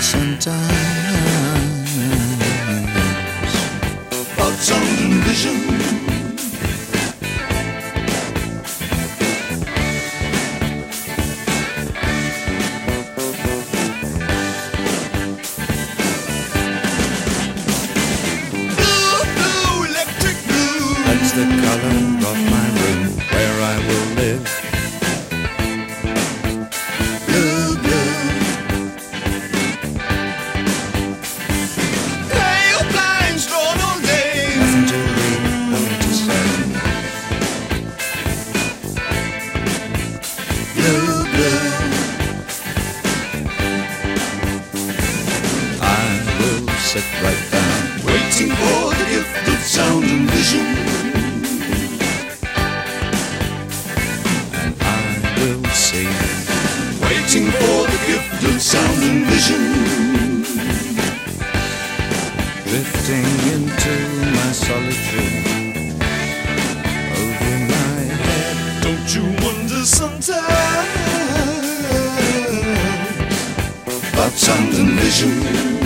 sometimes about sound and vision. Blue, blue, electric blue. That's the color of my room where I will live. Blue, blue. Pale blinds drawn all day. Nothing to read, nothing to say. Blue, blue. I will sit right down, waiting for the gift of sound and vision. And I will see, waiting for the gift of sound and vision. Drifting into my solitude, over my head. Don't you wonder sometimes about sound and vision?